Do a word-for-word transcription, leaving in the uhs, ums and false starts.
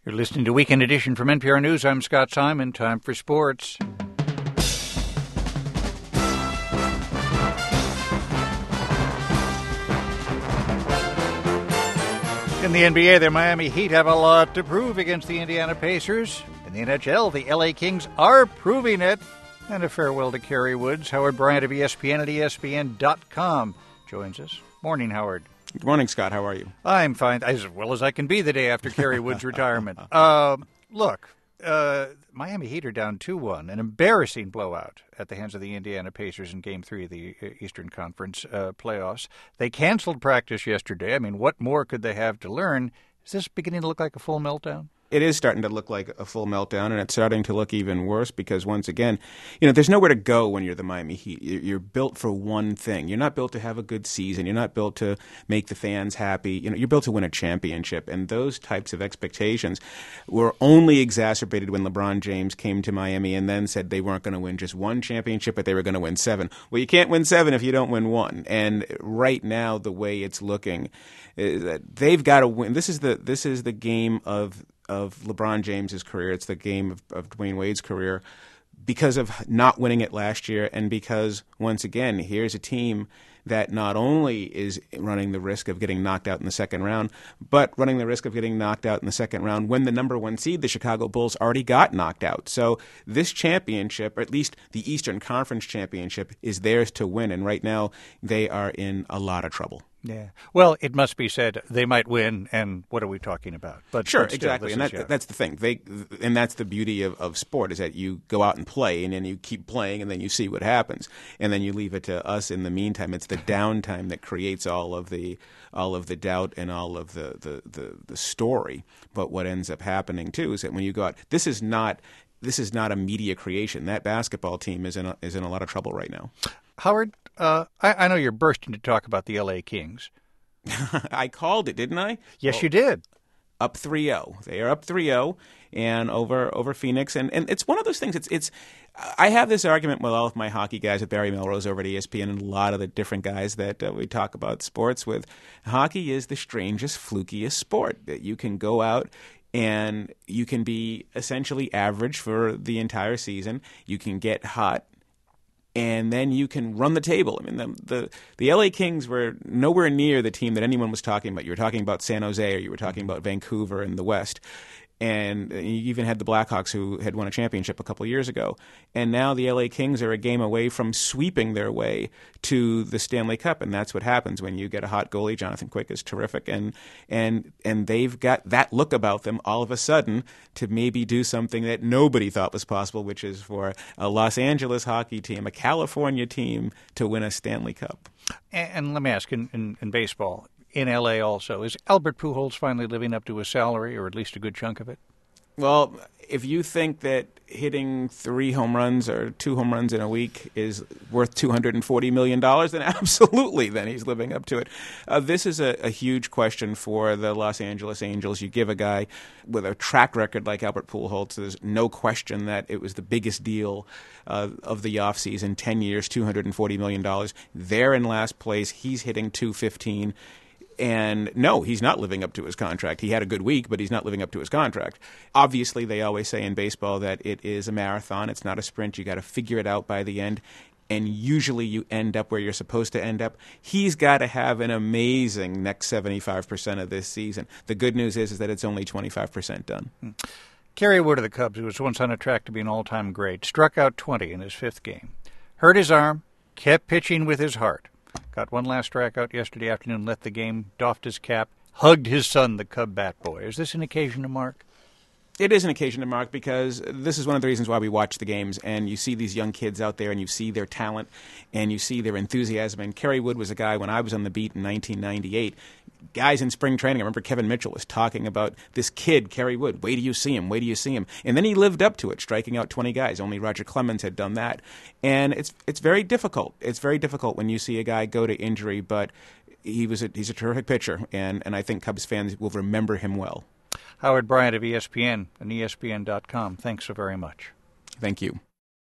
You're listening to Weekend Edition from N P R News. I'm Scott Simon. Time for sports. In the N B A, the Miami Heat have a lot to prove against the Indiana Pacers. In the N H L, the L A Kings are proving it. And a farewell to Kerry Woods. Howard Bryant of E S P N at E S P N dot com joins us. Morning, Howard. Good morning, Scott. How are you? I'm fine, as well as I can be the day after Kerry Woods' retirement. Uh, look, uh, Miami Heat are down two one, an embarrassing blowout at the hands of the Indiana Pacers in Game three of the Eastern Conference uh, playoffs. They canceled practice yesterday. I mean, what more could they have to learn? Is this beginning to look like a full meltdown? It is starting to look like a full meltdown, and it's starting to look even worse because, once again, you know, there's nowhere to go when you're the Miami Heat. You're built for one thing. You're not built to have a good season. You're not built to make the fans happy. You know, you're built to win a championship, and those types of expectations were only exacerbated when LeBron James came to Miami and then said they weren't going to win just one championship, but they were going to win seven. Well, you can't win seven if you don't win one, and right now the way it's looking is that they've got to win. This is the this is the game of of LeBron James's career. It's the game of, of Dwayne Wade's career because of not winning it last year, and because, once again, here's a team that not only is running the risk of getting knocked out in the second round, but running the risk of getting knocked out in the second round when the number one seed, the Chicago Bulls, already got knocked out. So this championship, or at least the Eastern Conference championship, is theirs to win, and right now they are in a lot of trouble. Yeah. Well, it must be said they might win, and what are we talking about? But sure, but still, exactly, and is, that, yeah. that's the thing. They and that's the beauty of, of sport is that you go out and play, and then you keep playing, and then you see what happens, and then you leave it to us. In the meantime, it's the downtime that creates all of the all of the doubt and all of the the, the, the story. But what ends up happening too is that when you go out, this is not this is not a media creation. That basketball team is in a, is in a lot of trouble right now. Howard, uh, I, I know you're bursting to talk about the L A Kings. I called it, didn't I? Yes, well, you did. Up three oh. They are up three oh and over over Phoenix. And, and it's one of those things. It's it's. I have this argument with all of my hockey guys, with Barry Melrose over at E S P N and a lot of the different guys that uh, we talk about sports with. Hockey is the strangest, flukiest sport that you can go out and you can be essentially average for the entire season. You can get hot. And then you can run the table. I mean, the, the the L A Kings were nowhere near the team that anyone was talking about. You were talking about San Jose, or you were talking about Vancouver in the West. And you even had the Blackhawks, who had won a championship a couple of years ago. And now the L A Kings are a game away from sweeping their way to the Stanley Cup. And that's what happens when you get a hot goalie. Jonathan Quick is terrific. And and and they've got that look about them all of a sudden to maybe do something that nobody thought was possible, which is for a Los Angeles hockey team, a California team, to win a Stanley Cup. And, and let me ask, in, in, in baseball, in L A also, is Albert Pujols finally living up to his salary, or at least a good chunk of it? Well, if you think that hitting three home runs or two home runs in a week is worth two hundred forty million dollars, then absolutely, then he's living up to it. Uh, this is a, a huge question for the Los Angeles Angels. You give a guy with a track record like Albert Pujols, there's no question that it was the biggest deal uh, of the offseason, ten years, two hundred forty million dollars. They're in last place. He's hitting two fifteen. And no, he's not living up to his contract. He had a good week, but he's not living up to his contract. Obviously, they always say in baseball that it is a marathon. It's not a sprint. You got to figure it out by the end. And usually you end up where you're supposed to end up. He's got to have an amazing next seventy-five percent of this season. The good news is, is that it's only twenty-five percent done. Hmm. Kerry Wood of the Cubs, who was once on a track to be an all-time great, struck out twenty in his fifth game. Hurt his arm, kept pitching with his heart. Got one last strikeout yesterday afternoon, left the game, doffed his cap, hugged his son, the Cub bat boy. Is this an occasion to mark? It is an occasion to mark because this is one of the reasons why we watch the games, and you see these young kids out there and you see their talent and you see their enthusiasm. And Kerry Wood was a guy when I was on the beat in nineteen ninety-eight. Guys in spring training, I remember Kevin Mitchell was talking about this kid, Kerry Wood. Wait till you see him. Wait till you see him. And then he lived up to it, striking out twenty guys. Only Roger Clemens had done that. And it's it's very difficult. It's very difficult when you see a guy go to injury, but he was a, he's a terrific pitcher, and, and I think Cubs fans will remember him well. Howard Bryant of E S P N and E S P N dot com. Thanks so very much. Thank you.